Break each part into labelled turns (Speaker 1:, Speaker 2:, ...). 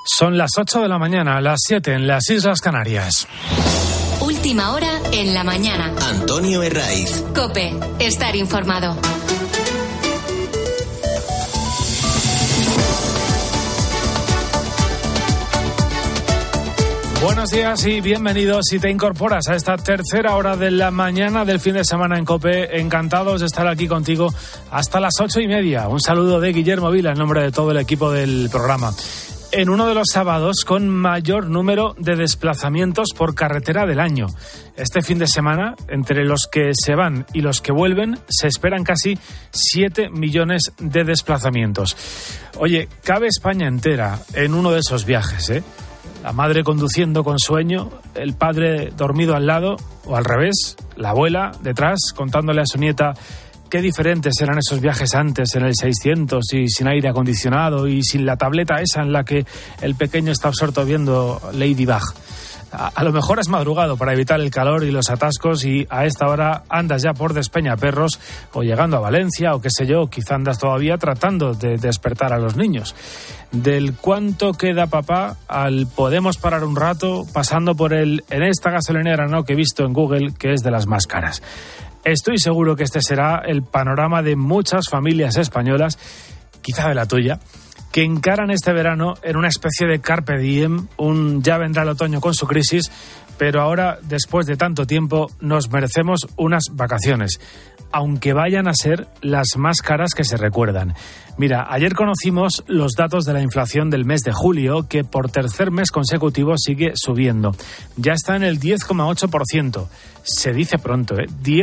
Speaker 1: Son las 8 de la mañana, las 7 en las Islas Canarias.
Speaker 2: Última hora en la mañana.
Speaker 3: Antonio Herraiz.
Speaker 2: COPE. Estar informado.
Speaker 1: Buenos días y bienvenidos si te incorporas a esta tercera hora de la mañana del fin de semana en COPE. Encantados de estar aquí contigo hasta las 8:30. Un saludo de Guillermo Vila en nombre de todo el equipo del programa. En uno de los sábados con mayor número de desplazamientos por carretera del año. Este fin de semana, entre los que se van y los que vuelven, se esperan casi 7 millones de desplazamientos. Oye, cabe España entera en uno de esos viajes, ¿eh? La madre conduciendo con sueño, el padre dormido al lado, o al revés, la abuela detrás contándole a su nieta qué diferentes eran esos viajes antes, en el 600 y sin aire acondicionado y sin la tableta esa en la que el pequeño está absorto viendo Ladybug. A lo mejor has madrugado para evitar el calor y los atascos y a esta hora andas ya por Despeñaperros o llegando a Valencia o qué sé yo, quizá andas todavía tratando de despertar a los niños. Del cuánto queda papá al podemos parar un rato, pasando por el en esta gasolinera no que he visto en Google que es de las más caras. Estoy seguro que este será el panorama de muchas familias españolas, quizá de la tuya, que encaran este verano en una especie de carpe diem, un ya vendrá el otoño con su crisis, pero ahora, después de tanto tiempo, nos merecemos unas vacaciones, aunque vayan a ser las más caras que se recuerdan. Mira, ayer conocimos los datos de la inflación del mes de julio, que por tercer mes consecutivo sigue subiendo. Ya está en el 10,8%. Se dice pronto,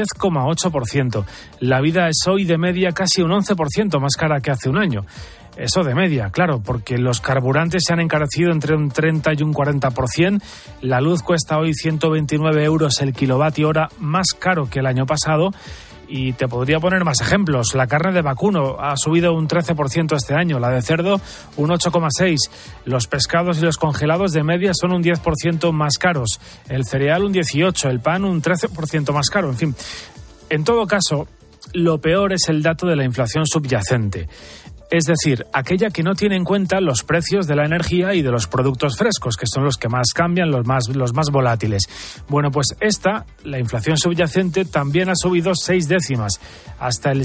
Speaker 1: 10,8%. La vida es hoy de media casi un 11% más cara que hace un año. Eso de media, claro, porque los carburantes se han encarecido entre un 30 y un 40%. La luz cuesta hoy 129 euros el kilovatio hora, más caro que el año pasado. Y te podría poner más ejemplos. La carne de vacuno ha subido un 13% este año, la de cerdo un 8,6%. Los pescados y los congelados de media son un 10% más caros. El cereal un 18%, el pan un 13% más caro. En fin, en todo caso, lo peor es el dato de la inflación subyacente. Es decir, aquella que no tiene en cuenta los precios de la energía y de los productos frescos, que son los que más cambian, los más volátiles. Bueno, pues la inflación subyacente, también ha subido 6 décimas, hasta el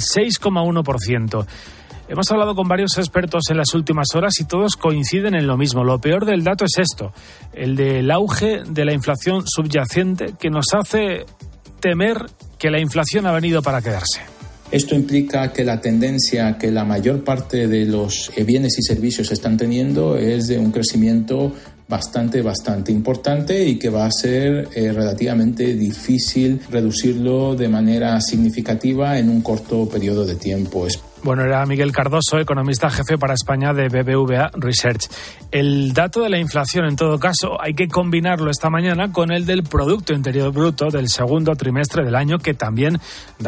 Speaker 1: 6,1%. Hemos hablado con varios expertos en las últimas horas y todos coinciden en lo mismo. Lo peor del dato es esto, el del auge de la inflación subyacente, que nos hace temer que la inflación ha venido para quedarse.
Speaker 4: Esto implica que la tendencia que la mayor parte de los bienes y servicios están teniendo es de un crecimiento bastante importante y que va a ser relativamente difícil reducirlo de manera significativa en un corto periodo de tiempo.
Speaker 1: Bueno, era Miguel Cardoso, economista jefe para España de BBVA Research. El dato de la inflación, en todo caso, hay que combinarlo esta mañana con el del Producto Interior Bruto del segundo trimestre del año, que también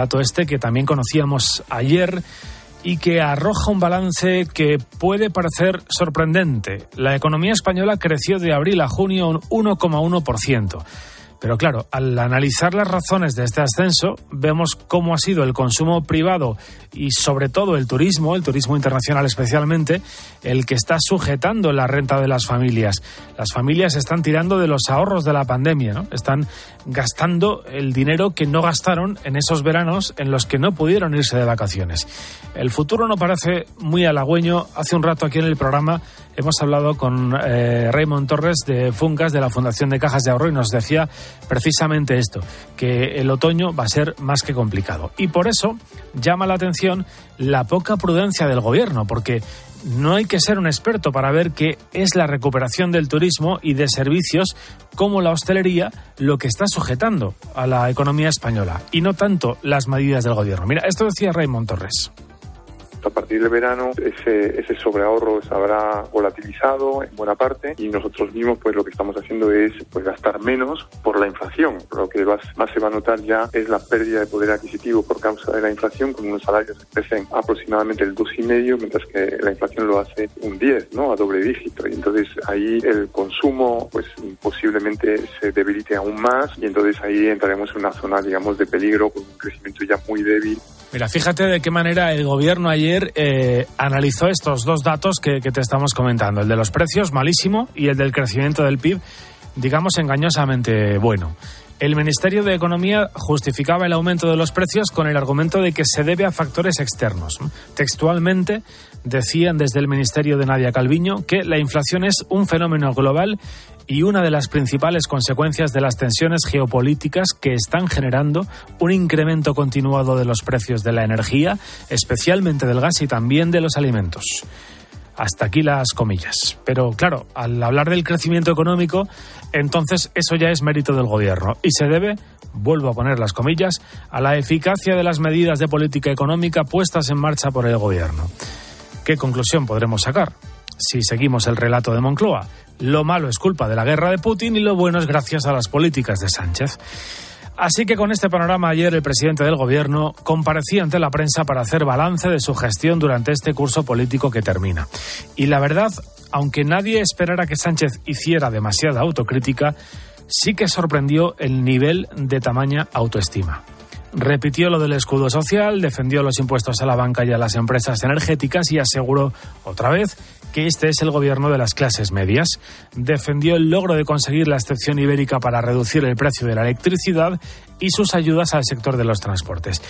Speaker 1: conocíamos ayer y que arroja un balance que puede parecer sorprendente. La economía española creció de abril a junio un 1,1%. Pero claro, al analizar las razones de este ascenso, vemos cómo ha sido el consumo privado y sobre todo el turismo internacional especialmente, el que está sujetando la renta de las familias. Las familias están tirando de los ahorros de la pandemia, ¿no? Están gastando el dinero que no gastaron en esos veranos en los que no pudieron irse de vacaciones. El futuro no parece muy halagüeño. Hace un rato aquí en el programa hemos hablado con Raymond Torres de Funcas, de la Fundación de Cajas de Ahorro, y nos decía precisamente esto, que el otoño va a ser más que complicado. Y por eso llama la atención la poca prudencia del gobierno, porque no hay que ser un experto para ver que es la recuperación del turismo y de servicios como la hostelería lo que está sujetando a la economía española, y no tanto las medidas del gobierno. Mira, esto decía Raymond Torres.
Speaker 5: A partir del verano ese sobreahorro se habrá volatilizado en buena parte y nosotros mismos pues lo que estamos haciendo es pues gastar menos por la inflación. Lo que más se va a notar ya es la pérdida de poder adquisitivo por causa de la inflación, con unos salarios que crecen aproximadamente el 2,5, mientras que la inflación lo hace un 10, ¿no? A doble dígito. Y entonces ahí el consumo pues posiblemente se debilite aún más y entonces ahí entraremos en una zona, digamos, de peligro con un crecimiento ya muy débil
Speaker 1: Mira, fíjate de qué manera el gobierno ayer analizó estos dos datos que te estamos comentando. El de los precios, malísimo, y el del crecimiento del PIB, digamos, engañosamente bueno. El Ministerio de Economía justificaba el aumento de los precios con el argumento de que se debe a factores externos. Textualmente decían desde el Ministerio de Nadia Calviño que la inflación es un fenómeno global y una de las principales consecuencias de las tensiones geopolíticas que están generando un incremento continuado de los precios de la energía, especialmente del gas y también de los alimentos. Hasta aquí las comillas. Pero claro, al hablar del crecimiento económico, entonces eso ya es mérito del gobierno y se debe, vuelvo a poner las comillas, a la eficacia de las medidas de política económica puestas en marcha por el gobierno. ¿Qué conclusión podremos sacar? Si seguimos el relato de Moncloa, lo malo es culpa de la guerra de Putin y lo bueno es gracias a las políticas de Sánchez. Así que con este panorama ayer el presidente del gobierno comparecía ante la prensa para hacer balance de su gestión durante este curso político que termina. Y la verdad, aunque nadie esperara que Sánchez hiciera demasiada autocrítica, sí que sorprendió el nivel de tamaña autoestima. Repitió lo del escudo social, defendió los impuestos a la banca y a las empresas energéticas y aseguró otra vez que este es el gobierno de las clases medias. Defendió el logro de conseguir la excepción ibérica para reducir el precio de la electricidad y sus ayudas al sector de los transportes.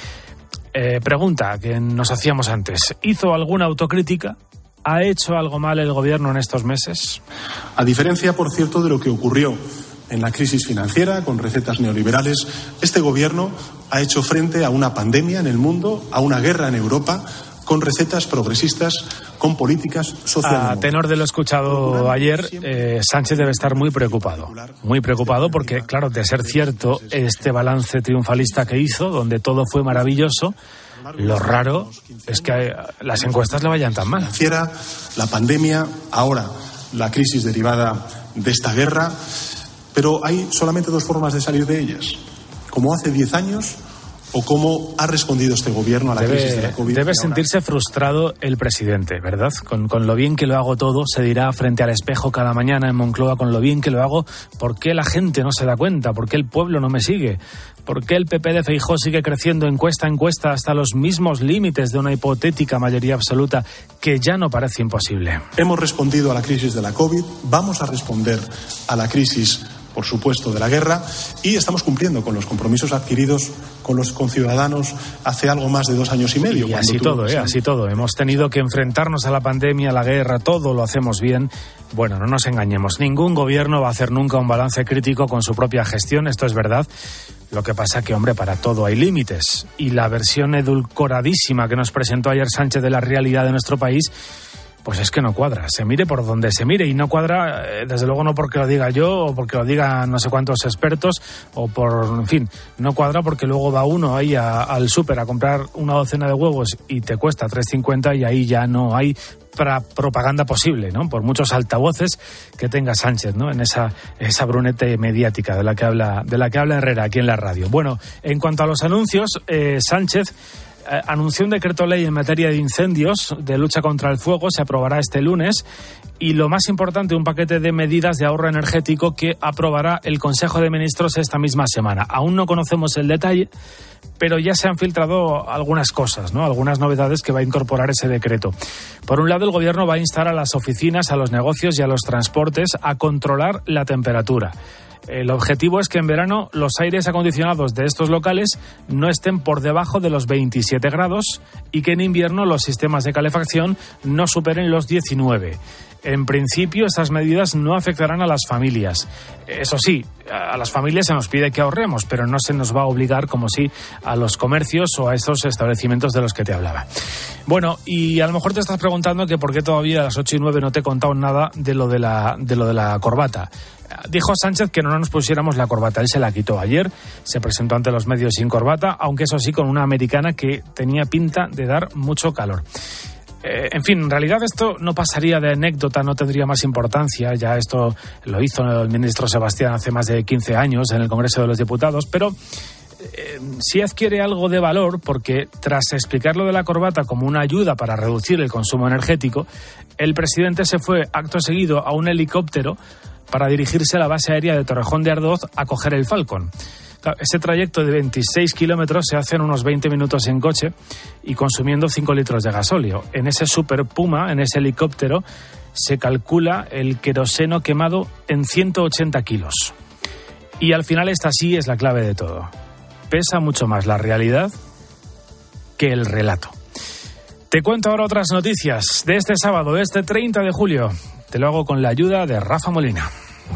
Speaker 1: Pregunta que nos hacíamos antes. ¿Hizo alguna autocrítica? ¿Ha hecho algo mal el gobierno en estos meses?
Speaker 3: A diferencia, por cierto, de lo que ocurrió en la crisis financiera, con recetas neoliberales, este gobierno ha hecho frente a una pandemia en el mundo, a una guerra en Europa, con recetas progresistas, con políticas sociales.
Speaker 1: A tenor de lo escuchado ayer, Sánchez debe estar muy preocupado porque, claro, de ser cierto este balance triunfalista que hizo, donde todo fue maravilloso, lo raro es que las encuestas le vayan tan mal.
Speaker 3: La pandemia, ahora la crisis derivada de esta guerra. Pero hay solamente dos formas de salir de ellas. Como hace 10 años o cómo ha respondido este gobierno a la crisis de la COVID.
Speaker 1: Debe sentirse frustrado el presidente, ¿verdad? Con lo bien que lo hago todo, se dirá frente al espejo cada mañana en Moncloa, con lo bien que lo hago, ¿por qué la gente no se da cuenta? ¿Por qué el pueblo no me sigue? ¿Por qué el PP de Feijóo sigue creciendo encuesta a encuesta hasta los mismos límites de una hipotética mayoría absoluta que ya no parece imposible?
Speaker 3: Hemos respondido a la crisis de la COVID, vamos a responder a la crisis, por supuesto, de la guerra, y estamos cumpliendo con los compromisos adquiridos con los conciudadanos hace algo más de 2 años y medio.
Speaker 1: Y así todo. Hemos tenido que enfrentarnos a la pandemia, a la guerra, todo lo hacemos bien. Bueno, no nos engañemos, ningún gobierno va a hacer nunca un balance crítico con su propia gestión, esto es verdad. Lo que pasa que, hombre, para todo hay límites. Y la versión edulcoradísima que nos presentó ayer Sánchez de la realidad de nuestro país, pues es que no cuadra, se mire por donde se mire, y no cuadra, desde luego no porque lo diga yo o porque lo digan no sé cuántos expertos o en fin, no cuadra porque luego va uno ahí al súper a comprar una docena de huevos y te cuesta 3,50 y ahí ya no hay propaganda posible, ¿no? Por muchos altavoces que tenga Sánchez, ¿no? En esa brunete mediática de la que habla Herrera aquí en la radio. Bueno, en cuanto a los anuncios, Sánchez anunció un decreto ley en materia de incendios, de lucha contra el fuego, se aprobará este lunes, y lo más importante, un paquete de medidas de ahorro energético que aprobará el Consejo de Ministros esta misma semana. Aún no conocemos el detalle, pero ya se han filtrado algunas cosas, ¿no? Algunas novedades que va a incorporar ese decreto. Por un lado, el Gobierno va a instar a las oficinas, a los negocios y a los transportes a controlar la temperatura. El objetivo es que en verano los aires acondicionados de estos locales no estén por debajo de los 27 grados y que en invierno los sistemas de calefacción no superen los 19. En principio, estas medidas no afectarán a las familias. Eso sí, a las familias se nos pide que ahorremos, pero no se nos va a obligar, como sí, a los comercios o a esos establecimientos de los que te hablaba. Bueno, y a lo mejor te estás preguntando que por qué todavía a las 8:09 no te he contado nada de lo de la corbata. Dijo Sánchez que no nos pusiéramos la corbata. Él se la quitó ayer, se presentó ante los medios sin corbata, aunque eso sí con una americana que tenía pinta de dar mucho calor. En fin, en realidad esto no pasaría de anécdota, no tendría más importancia. Ya esto lo hizo el ministro Sebastián hace más de 15 años en el Congreso de los Diputados, pero sí adquiere algo de valor porque tras explicar lo de la corbata como una ayuda para reducir el consumo energético, el presidente se fue acto seguido a un helicóptero para dirigirse a la base aérea de Torrejón de Ardoz a coger el Falcon. Ese trayecto de 26 kilómetros se hace en unos 20 minutos en coche y consumiendo 5 litros de gasóleo. En ese Super Puma, en ese helicóptero, se calcula el queroseno quemado en 180 kilos. Y al final esta sí es la clave de todo. Pesa mucho más la realidad que el relato. Te cuento ahora otras noticias de este sábado, de este 30 de julio. Te lo hago con la ayuda de Rafa Molina.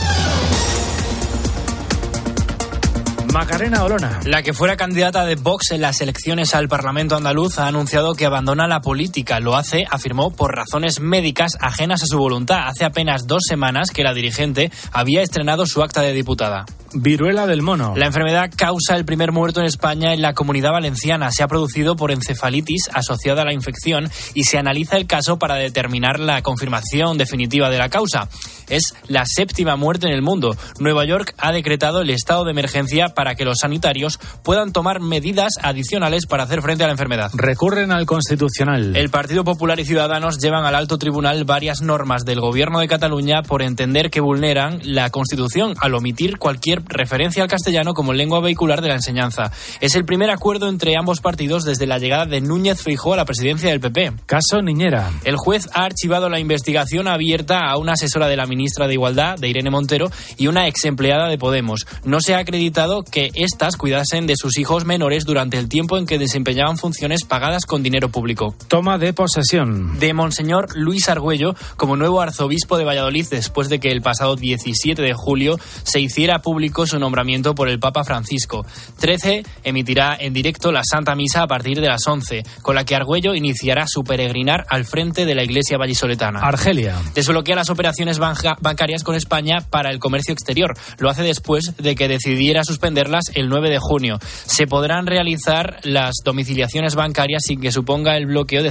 Speaker 1: Macarena Olona.
Speaker 6: La que fuera candidata de Vox en las elecciones al Parlamento andaluz ha anunciado que abandona la política. Lo hace, afirmó, por razones médicas ajenas a su voluntad. Hace apenas 2 semanas que la dirigente había estrenado su acta de diputada.
Speaker 1: Viruela del mono.
Speaker 6: La enfermedad causa el primer muerto en España en la Comunidad Valenciana. Se ha producido por encefalitis asociada a la infección y se analiza el caso para determinar la confirmación definitiva de la causa. Es la 7ª muerte en el mundo. Nueva York ha decretado el estado de emergencia para que los sanitarios puedan tomar medidas adicionales para hacer frente a la enfermedad.
Speaker 1: Recurren al Constitucional.
Speaker 6: El Partido Popular y Ciudadanos llevan al alto tribunal varias normas del Gobierno de Cataluña por entender que vulneran la Constitución al omitir cualquier referencia al castellano como lengua vehicular de la enseñanza. Es el primer acuerdo entre ambos partidos desde la llegada de Núñez Feijóo a la presidencia del PP.
Speaker 1: Caso Niñera.
Speaker 6: El juez ha archivado la investigación abierta a una asesora de la ministra de Igualdad, de Irene Montero, y una ex empleada de Podemos. No se ha acreditado que éstas cuidasen de sus hijos menores durante el tiempo en que desempeñaban funciones pagadas con dinero público.
Speaker 1: Toma de posesión.
Speaker 6: De Monseñor Luis Argüello como nuevo arzobispo de Valladolid después de que el pasado 17 de julio se hiciera público su nombramiento por el Papa Francisco. 13 emitirá en directo la Santa Misa a partir de las 11, con la que Argüello iniciará su peregrinar al frente de la Iglesia vallisoletana.
Speaker 1: Argelia.
Speaker 6: Desbloquea las operaciones bancarias con España para el comercio exterior. Lo hace después de que decidiera suspenderlas el 9 de junio. Se podrán realizar las domiciliaciones bancarias sin que suponga el bloqueo de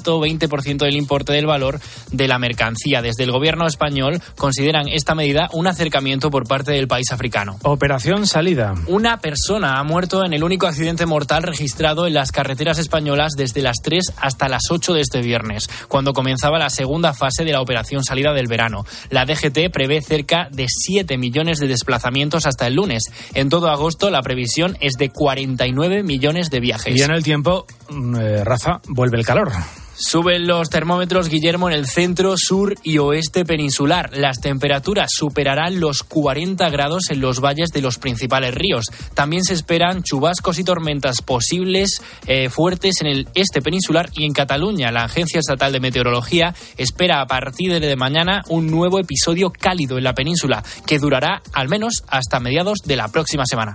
Speaker 6: 120% del importe del valor de la mercancía. Desde el gobierno español consideran esta medida un acercamiento por parte del país africano.
Speaker 1: Operación Salida.
Speaker 6: Una persona ha muerto en el único accidente mortal registrado en las carreteras españolas desde las 3 hasta las 8 de este viernes, cuando comenzaba la segunda fase de la Operación Salida del verano. La DGT prevé cerca de 7 millones de desplazamientos hasta el lunes. En todo agosto la previsión es de 49 millones de viajes.
Speaker 1: Y en el tiempo, Rafa, vuelve el calor.
Speaker 6: Suben los termómetros, Guillermo, en el centro, sur y oeste peninsular. Las temperaturas superarán los 40 grados en los valles de los principales ríos. También se esperan chubascos y tormentas posibles fuertes en el este peninsular y en Cataluña. La Agencia Estatal de Meteorología espera a partir de mañana un nuevo episodio cálido en la península que durará al menos hasta mediados de la próxima semana.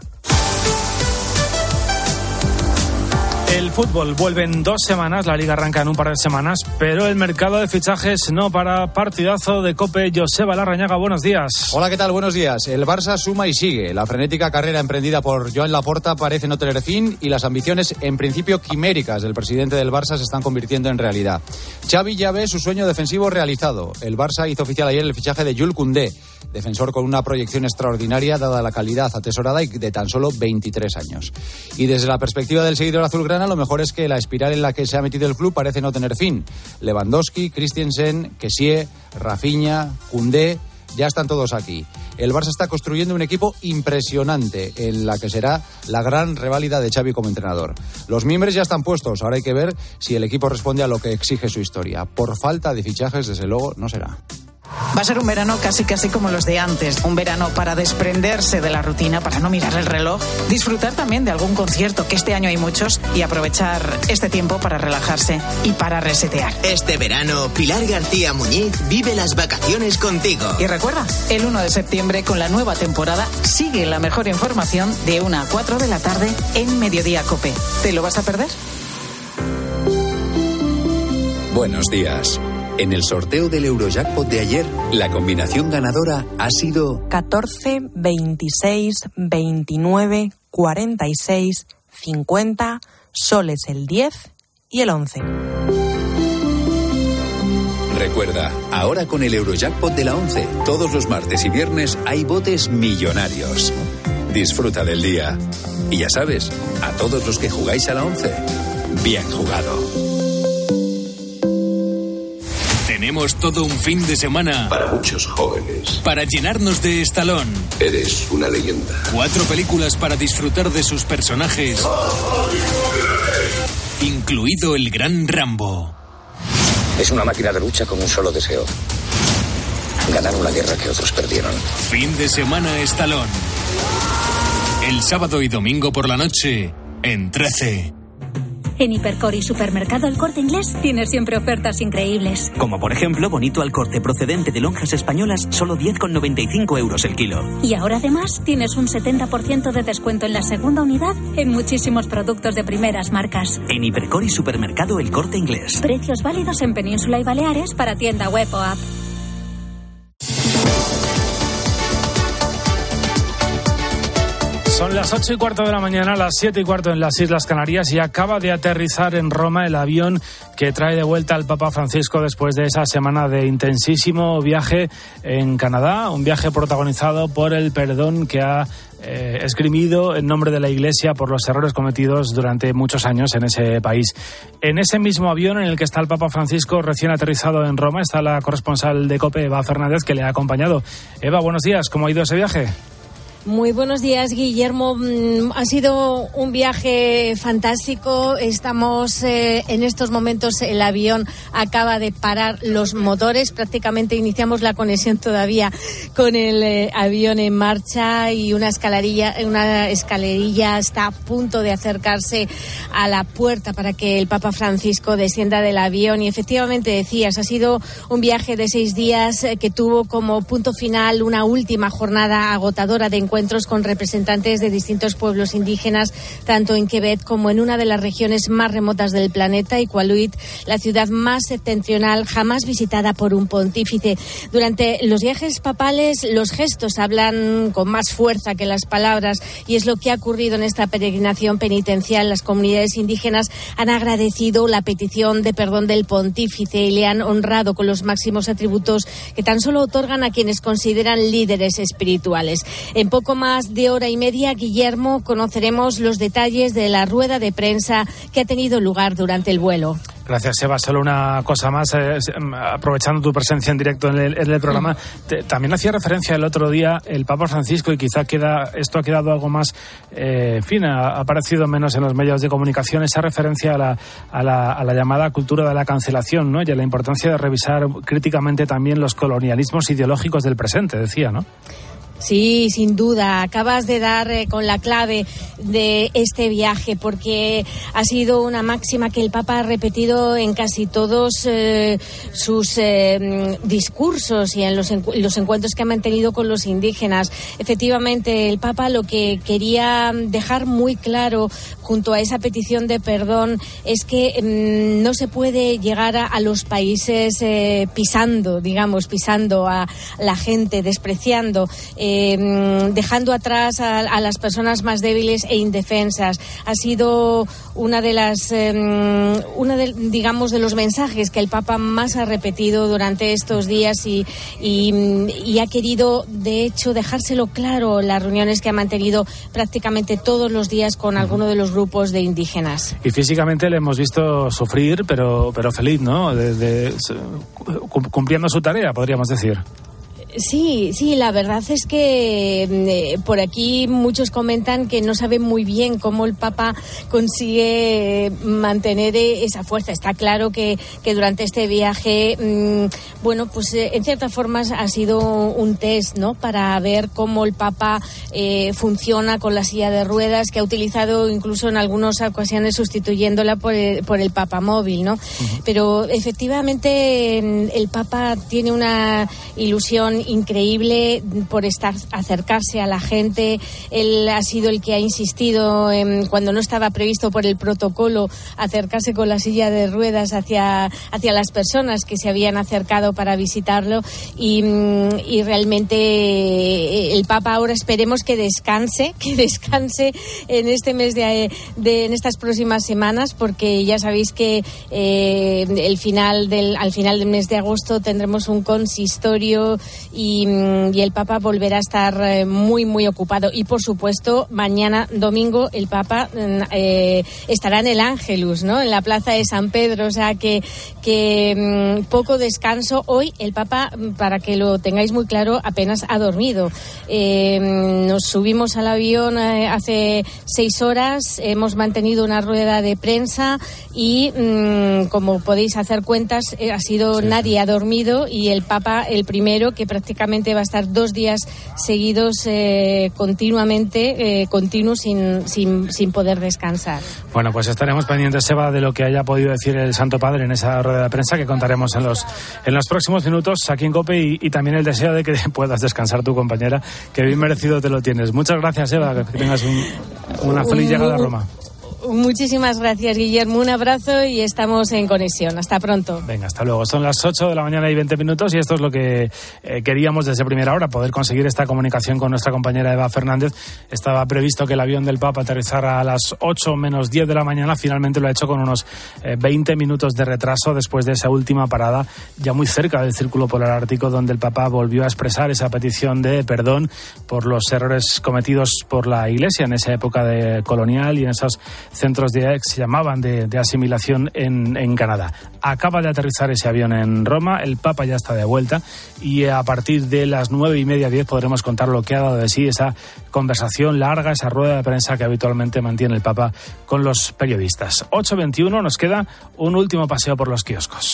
Speaker 1: El fútbol vuelve en 2 semanas, la Liga arranca en un par de semanas, pero el mercado de fichajes no para. Partidazo de COPE. Joseba Larrañaga, buenos días.
Speaker 7: Hola, ¿qué tal? Buenos días. El Barça suma y sigue. La frenética carrera emprendida por Joan Laporta parece no tener fin y las ambiciones, en principio quiméricas, del presidente del Barça se están convirtiendo en realidad. Xavi ya ve su sueño defensivo realizado. El Barça hizo oficial ayer el fichaje de Jules Koundé, defensor con una proyección extraordinaria dada la calidad atesorada y de tan solo 23 años. Y desde la perspectiva del seguidor azulgrana, lo mejor es que la espiral en la que se ha metido el club parece no tener fin. Lewandowski, Christensen, Kessie, Rafinha, Koundé, ya están todos aquí. El Barça está construyendo un equipo impresionante en la que será la gran reválida de Xavi como entrenador. Los miembros ya están puestos, ahora hay que ver si el equipo responde a lo que exige su historia. Por falta de fichajes, desde luego, no será.
Speaker 8: Va a ser un verano casi como los de antes. Un verano para desprenderse de la rutina, para no mirar el reloj, disfrutar también de algún concierto, que este año hay muchos, y aprovechar este tiempo para relajarse y para resetear.
Speaker 9: Este verano, Pilar García Muñiz vive las vacaciones contigo.
Speaker 8: Y recuerda, el 1 de septiembre con la nueva temporada sigue la mejor información de 1 a 4 de la tarde en Mediodía COPE. ¿Te lo vas a perder?
Speaker 10: Buenos días. En el sorteo del Eurojackpot de ayer, la combinación ganadora ha sido
Speaker 11: 14, 26, 29, 46, 50, soles el 10 y el 11.
Speaker 10: Recuerda, ahora con el Eurojackpot de la 11, todos los martes y viernes hay botes millonarios. Disfruta del día. Y ya sabes, a todos los que jugáis a la 11, bien jugado.
Speaker 12: Tenemos todo un fin de semana.
Speaker 13: Para muchos jóvenes.
Speaker 12: Para llenarnos de Stallone.
Speaker 13: Eres una leyenda.
Speaker 12: 4 películas para disfrutar de sus personajes. Incluido el gran Rambo.
Speaker 14: Es una máquina de lucha con un solo deseo. Ganar una guerra que otros perdieron.
Speaker 12: Fin de semana Stallone. El sábado y domingo por la noche, en 13.
Speaker 15: En Hipercor y Supermercado El Corte Inglés tienes siempre ofertas increíbles.
Speaker 16: Como por ejemplo, bonito al corte procedente de lonjas españolas, solo 10,95 euros el kilo.
Speaker 15: Y ahora además tienes un 70% de descuento en la segunda unidad en muchísimos productos de primeras marcas.
Speaker 16: En Hipercor y Supermercado El Corte Inglés.
Speaker 15: Precios válidos en Península y Baleares para tienda web o app.
Speaker 1: Son las 8:15 de la mañana, las 7:15 en las Islas Canarias, y acaba de aterrizar en Roma el avión que trae de vuelta al Papa Francisco después de esa semana de intensísimo viaje en Canadá, un viaje protagonizado por el perdón que ha esgrimido en nombre de la Iglesia por los errores cometidos durante muchos años en ese país. En ese mismo avión en el que está el Papa Francisco recién aterrizado en Roma está la corresponsal de COPE, Eva Fernández, que le ha acompañado. Eva, buenos días, ¿cómo ha ido ese viaje?
Speaker 17: Muy buenos días, Guillermo. Ha sido un viaje fantástico. Estamos en estos momentos, el avión acaba de parar los motores. Prácticamente iniciamos la conexión todavía con el avión en marcha, y una escalerilla está a punto de acercarse a la puerta para que el Papa Francisco descienda del avión. Y efectivamente decías, ha sido un viaje de 6 días que tuvo como punto final una última jornada agotadora de encuentros con representantes de distintos pueblos indígenas, tanto en Quebec como en una de las regiones más remotas del planeta, Iqaluit, la ciudad más septentrional jamás visitada por un pontífice. Durante los viajes papales, los gestos hablan con más fuerza que las palabras, y es lo que ha ocurrido en esta peregrinación penitencial. Las comunidades indígenas han agradecido la petición de perdón del pontífice y le han honrado con los máximos atributos que tan solo otorgan a quienes consideran líderes espirituales. En poco más de hora y media, Guillermo, conoceremos los detalles de la rueda de prensa que ha tenido lugar durante el vuelo.
Speaker 1: Gracias, Eva. Solo una cosa más, aprovechando tu presencia en directo en el programa, también hacía referencia el otro día el Papa Francisco, y quizá esto ha quedado algo más, ha aparecido menos en los medios de comunicación, esa referencia a la llamada cultura de la cancelación, ¿no? Y a la importancia de revisar críticamente también los colonialismos ideológicos del presente, decía, ¿no?
Speaker 17: Sí, sin duda. Acabas de dar con la clave de este viaje, porque ha sido una máxima que el Papa ha repetido en casi todos sus discursos y en los encuentros que ha mantenido con los indígenas. Efectivamente, el Papa lo que quería dejar muy claro junto a esa petición de perdón es que no se puede llegar a los países pisando a la gente, despreciando, dejando atrás a las personas más débiles e indefensas. Ha sido una de los mensajes que el Papa más ha repetido durante estos días, y ha querido, de hecho, dejárselo claro en las reuniones que ha mantenido prácticamente todos los días con alguno de los grupos de indígenas.
Speaker 1: Y físicamente le hemos visto sufrir, pero feliz, ¿no? Cumpliendo su tarea, podríamos decir.
Speaker 17: Sí, la verdad es que por aquí muchos comentan que no saben muy bien cómo el Papa consigue mantener esa fuerza. Está claro que durante este viaje, en cierta forma ha sido un test, ¿no? Para ver cómo el Papa funciona con la silla de ruedas, que ha utilizado incluso en algunas ocasiones sustituyéndola por el Papa móvil, ¿no? Uh-huh. Pero efectivamente el Papa tiene una ilusión increíble por acercarse a la gente. Él ha sido el que ha insistido cuando no estaba previsto por el protocolo acercarse con la silla de ruedas hacia las personas que se habían acercado para visitarlo, y realmente el Papa ahora esperemos que descanse en este mes en estas próximas semanas, porque ya sabéis que al final del mes de agosto tendremos un consistorio y el Papa volverá a estar muy, muy ocupado. Y, por supuesto, mañana domingo el Papa estará en el Ángelus, ¿no?, en la plaza de San Pedro, o sea que poco descanso. Hoy el Papa, para que lo tengáis muy claro, apenas ha dormido. Nos subimos al avión hace 6 horas, hemos mantenido una rueda de prensa y como podéis hacer cuentas, nadie ha dormido, y el Papa el primero, que prácticamente va a estar 2 días seguidos continuos sin poder descansar.
Speaker 1: Bueno, pues estaremos pendientes, Eva, de lo que haya podido decir el Santo Padre en esa rueda de prensa que contaremos en los próximos minutos aquí en COPE, y también el deseo de que puedas descansar tu compañera, que bien merecido te lo tienes. Muchas gracias, Eva, que tengas una feliz llegada a Roma.
Speaker 17: Muchísimas gracias, Guillermo. Un abrazo y estamos en conexión. Hasta pronto.
Speaker 1: Venga, hasta luego. Son las 8 de la mañana y 20 minutos y esto es lo que queríamos desde primera hora, poder conseguir esta comunicación con nuestra compañera Eva Fernández. Estaba previsto que el avión del Papa aterrizara a las 8 menos 10 de la mañana. Finalmente lo ha hecho con unos 20 minutos de retraso después de esa última parada, ya muy cerca del Círculo Polar Ártico, donde el Papa volvió a expresar esa petición de perdón por los errores cometidos por la Iglesia en esa época colonial y en esos centros que se llamaban de asimilación en Canadá. Acaba de aterrizar ese avión en Roma, el Papa ya está de vuelta y a partir de las 9:30, 10 podremos contar lo que ha dado de sí esa conversación larga, esa rueda de prensa que habitualmente mantiene el Papa con los periodistas. 8:21, nos queda un último paseo por los kioscos.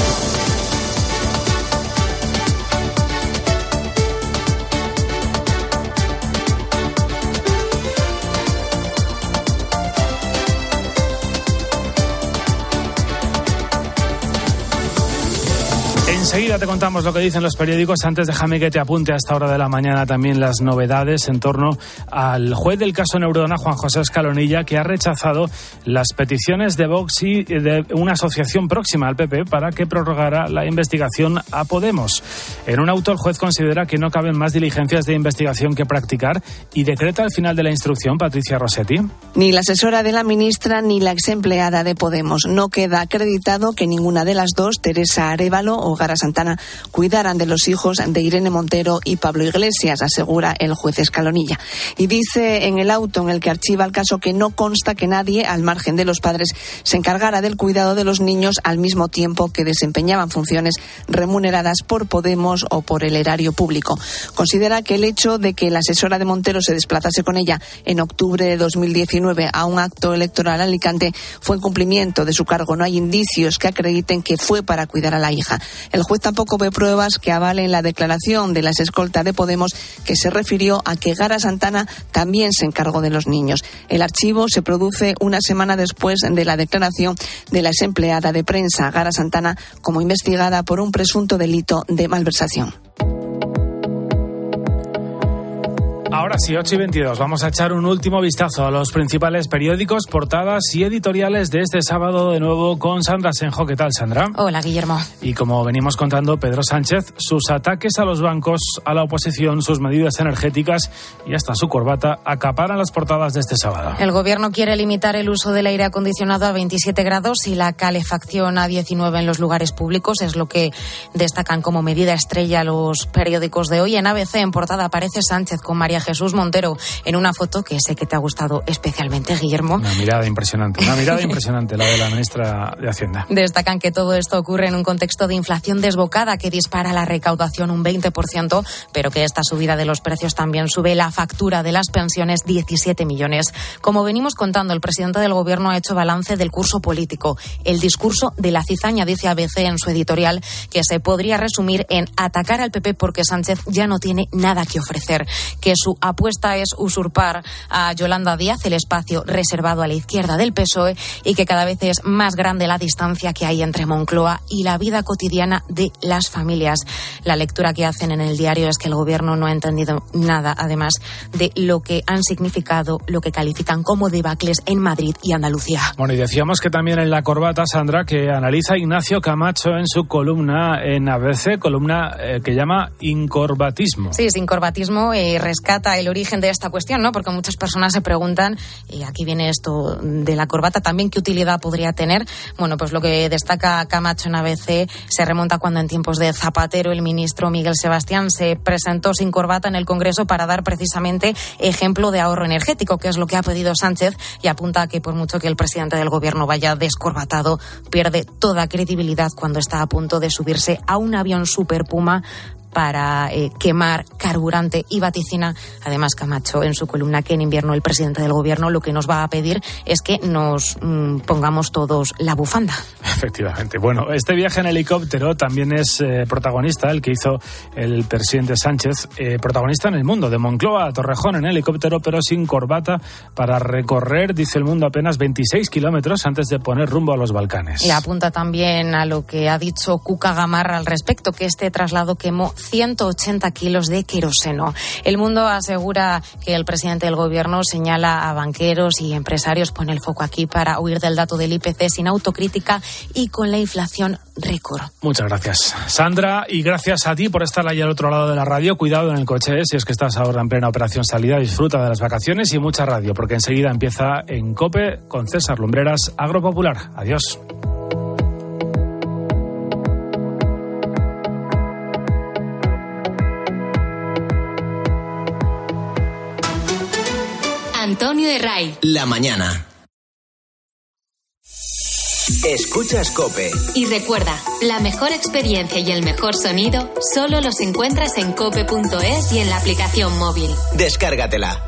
Speaker 1: Enseguida te contamos lo que dicen los periódicos. Antes déjame que te apunte a esta hora de la mañana también las novedades en torno al juez del caso Neurona, Juan José Escalonilla, que ha rechazado las peticiones de Vox y de una asociación próxima al PP para que prorrogara la investigación a Podemos. En un auto el juez considera que no caben más diligencias de investigación que practicar y decreta al final de la instrucción, Patricia Rossetti.
Speaker 18: Ni la asesora de la ministra ni la exempleada de Podemos. No queda acreditado que ninguna de las dos, Teresa Arévalo o Gara Santana, cuidaran de los hijos de Irene Montero y Pablo Iglesias, asegura el juez Escalonilla. Y dice en el auto en el que archiva el caso que no consta que nadie, al margen de los padres, se encargara del cuidado de los niños al mismo tiempo que desempeñaban funciones remuneradas por Podemos o por el erario público. Considera que el hecho de que la asesora de Montero se desplazase con ella en octubre de 2019 a un acto electoral en Alicante fue en cumplimiento de su cargo. No hay indicios que acrediten que fue para cuidar a la hija. El juez tampoco ve pruebas que avalen la declaración de la exescolta de Podemos, que se refirió a que Gara Santana también se encargó de los niños. El archivo se produce una semana después de la declaración de la exempleada de prensa, Gara Santana, como investigada por un presunto delito de malversación.
Speaker 1: Ahora sí, 8:22. Vamos a echar un último vistazo a los principales periódicos, portadas y editoriales de este sábado, de nuevo con Sandra Senjo. ¿Qué tal, Sandra?
Speaker 19: Hola, Guillermo.
Speaker 1: Y como venimos contando, Pedro Sánchez, sus ataques a los bancos, a la oposición, sus medidas energéticas y hasta su corbata acaparan las portadas de este sábado.
Speaker 19: El gobierno quiere limitar el uso del aire acondicionado a 27 grados y la calefacción a 19 en los lugares públicos. Es lo que destacan como medida estrella los periódicos de hoy. En ABC, en portada, aparece Sánchez con María Jesús Montero en una foto que sé que te ha gustado especialmente, Guillermo.
Speaker 1: Una mirada impresionante la de la ministra de Hacienda.
Speaker 19: Destacan que todo esto ocurre en un contexto de inflación desbocada que dispara la recaudación un 20%, pero que esta subida de los precios también sube la factura de las pensiones 17 millones. Como venimos contando, el presidente del gobierno ha hecho balance del curso político. El discurso de la cizaña, dice ABC en su editorial, que se podría resumir en atacar al PP porque Sánchez ya no tiene nada que ofrecer, que su apuesta es usurpar a Yolanda Díaz el espacio reservado a la izquierda del PSOE y que cada vez es más grande la distancia que hay entre Moncloa y la vida cotidiana de las familias. La lectura que hacen en el diario es que el gobierno no ha entendido nada, además de lo que han significado, lo que califican como debacles en Madrid y Andalucía.
Speaker 1: Bueno, y decíamos que también en la corbata, Sandra, que analiza Ignacio Camacho en su columna en ABC, columna que llama Incorbatismo.
Speaker 19: Sí, Incorbatismo, rescata dilata el origen de esta cuestión, ¿no? Porque muchas personas se preguntan, y aquí viene esto de la corbata también, ¿qué utilidad podría tener? Bueno, pues lo que destaca Camacho en ABC se remonta cuando en tiempos de Zapatero el ministro Miguel Sebastián se presentó sin corbata en el Congreso para dar precisamente ejemplo de ahorro energético, que es lo que ha pedido Sánchez, y apunta a que por mucho que el presidente del gobierno vaya descorbatado, pierde toda credibilidad cuando está a punto de subirse a un avión Super Puma para quemar carburante, y vaticina además Camacho en su columna que en invierno el presidente del gobierno lo que nos va a pedir es que nos pongamos todos la bufanda.
Speaker 1: Efectivamente. Bueno, este viaje en helicóptero también es protagonista, el que hizo el presidente Sánchez, protagonista en El Mundo, de Moncloa a Torrejón en helicóptero, pero sin corbata, para recorrer, dice El Mundo, apenas 26 kilómetros antes de poner rumbo a los Balcanes.
Speaker 19: Y apunta también a lo que ha dicho Cuca Gamarra al respecto, que este traslado quemó 180 kilos de queroseno. El Mundo asegura que el presidente del gobierno señala a banqueros y empresarios, pone el foco aquí para huir del dato del IPC sin autocrítica y con la inflación récord.
Speaker 1: Muchas gracias, Sandra, y gracias a ti por estar ahí al otro lado de la radio. Cuidado en el coche, si es que estás ahora en plena operación salida. Disfruta de las vacaciones y mucha radio, porque enseguida empieza en COPE con César Lumbreras, Agropopular. Adiós.
Speaker 2: Antonio de Ray.
Speaker 9: La mañana. Escuchas COPE.
Speaker 2: Y recuerda, la mejor experiencia y el mejor sonido solo los encuentras en cope.es y en la aplicación móvil.
Speaker 9: Descárgatela.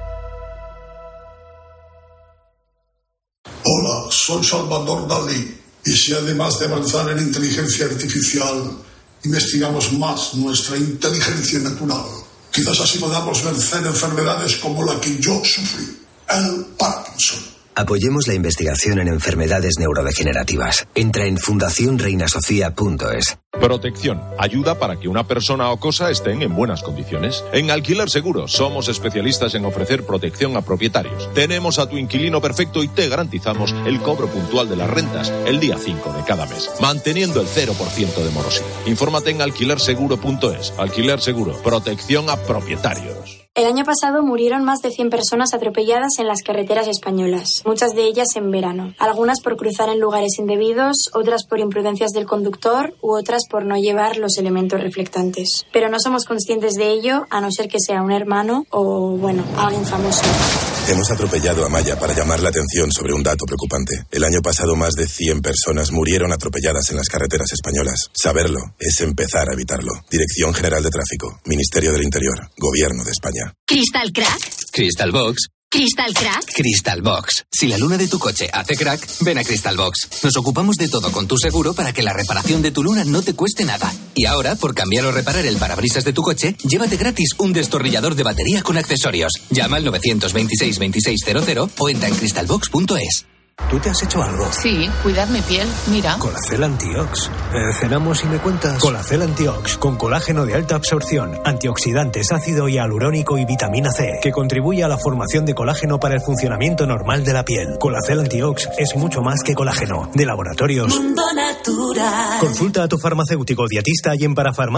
Speaker 20: Hola, soy Salvador Dalí. Y si además de avanzar en inteligencia artificial, investigamos más nuestra inteligencia natural, quizás así podamos vencer enfermedades como la que yo sufrí, el Parkinson.
Speaker 14: Apoyemos la investigación en enfermedades neurodegenerativas. Entra en fundacionreinasofía.es.
Speaker 21: Protección. Ayuda para que una persona o cosa estén en buenas condiciones. En Alquiler Seguro somos especialistas en ofrecer protección a propietarios. Tenemos a tu inquilino perfecto y te garantizamos el cobro puntual de las rentas el día 5 de cada mes, manteniendo el 0% de morosidad. Infórmate en alquilerseguro.es. Alquiler Seguro. Protección a propietarios.
Speaker 22: El año pasado murieron más de 100 personas atropelladas en las carreteras españolas, muchas de ellas en verano. Algunas por cruzar en lugares indebidos, otras por imprudencias del conductor u otras por no llevar los elementos reflectantes. Pero no somos conscientes de ello, a no ser que sea un hermano o, bueno, alguien famoso.
Speaker 23: Hemos atropellado a Maya para llamar la atención sobre un dato preocupante. El año pasado más de 100 personas murieron atropelladas en las carreteras españolas. Saberlo es empezar a evitarlo. Dirección General de Tráfico, Ministerio del Interior, Gobierno de España.
Speaker 2: ¿Crystal Crack?
Speaker 14: Crystal Box.
Speaker 2: ¿Crystal Crack?
Speaker 14: Crystal Box. Si la luna de tu coche hace crack, ven a Crystal Box. Nos ocupamos de todo con tu seguro para que la reparación de tu luna no te cueste nada. Y ahora, por cambiar o reparar el parabrisas de tu coche, llévate gratis un destornillador de batería con accesorios. Llama al 926 2600 o entra en crystalbox.es.
Speaker 24: ¿Tú te has hecho algo?
Speaker 25: Sí, cuidad mi piel, mira.
Speaker 24: Colacel Antiox. Cenamos y me cuentas. Colacel Antiox, con colágeno de alta absorción, antioxidantes, ácido hialurónico y vitamina C, que contribuye a la formación de colágeno para el funcionamiento normal de la piel. Colacel Antiox es mucho más que colágeno. De Laboratorios
Speaker 26: Mundo Natural.
Speaker 24: Consulta a tu farmacéutico dietista y en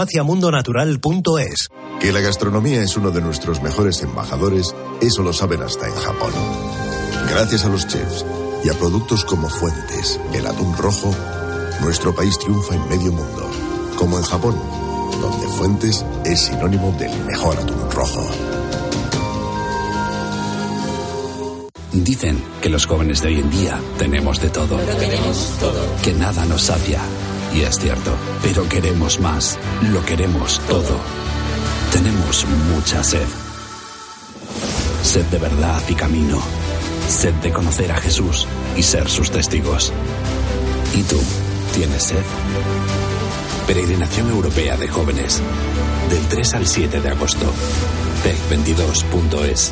Speaker 24: parafarmaciamundonatural.es.
Speaker 27: Que la gastronomía es uno de nuestros mejores embajadores, eso lo saben hasta en Japón. Gracias a los chefs y a productos como Fuentes, el atún rojo, nuestro país triunfa en medio mundo, como en Japón, donde Fuentes es sinónimo del mejor atún rojo.
Speaker 28: Dicen que los jóvenes de hoy en día tenemos de todo.
Speaker 26: Pero tenemos todo.
Speaker 28: Que nada nos sacia. Y es cierto, pero queremos más. Lo queremos todo. Tenemos mucha sed. Sed de verdad y camino. Sed de conocer a Jesús y ser sus testigos. ¿Y tú? ¿Tienes sed? Peregrinación Europea de Jóvenes. Del 3 al 7 de agosto. PEC22.es.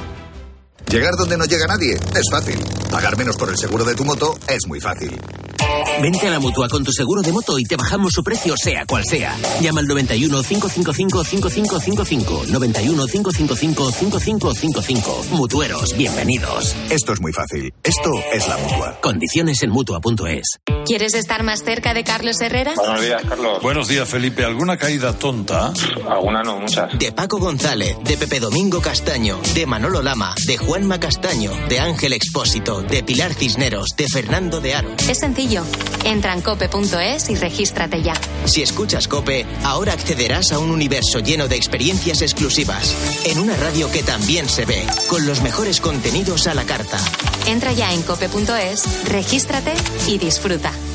Speaker 29: Llegar donde no llega nadie es fácil. Pagar menos por el seguro de tu moto es muy fácil.
Speaker 3: Vente a la Mutua con tu seguro de moto y te bajamos su precio sea cual sea. Llama al 91 555 5555. 91 555 5555. Mutueros, bienvenidos.
Speaker 4: Esto es muy fácil. Esto es la Mutua.
Speaker 3: Condiciones en Mutua.es.
Speaker 2: ¿Quieres estar más cerca de Carlos Herrera?
Speaker 5: Buenos días, Carlos.
Speaker 6: Buenos días, Felipe. ¿Alguna caída tonta?
Speaker 5: Alguna no, muchas.
Speaker 9: De Paco González, de Pepe Domingo Castaño, de Manolo Lama, de Juanma Castaño, de Ángel Expósito, de Pilar Cisneros, de Fernando de Aro.
Speaker 2: Es sencillo. Entra en cope.es y regístrate ya.
Speaker 9: Si escuchas COPE, ahora accederás a un universo lleno de experiencias exclusivas. En una radio que también se ve, con los mejores contenidos a la carta.
Speaker 2: Entra ya en cope.es, regístrate y disfruta.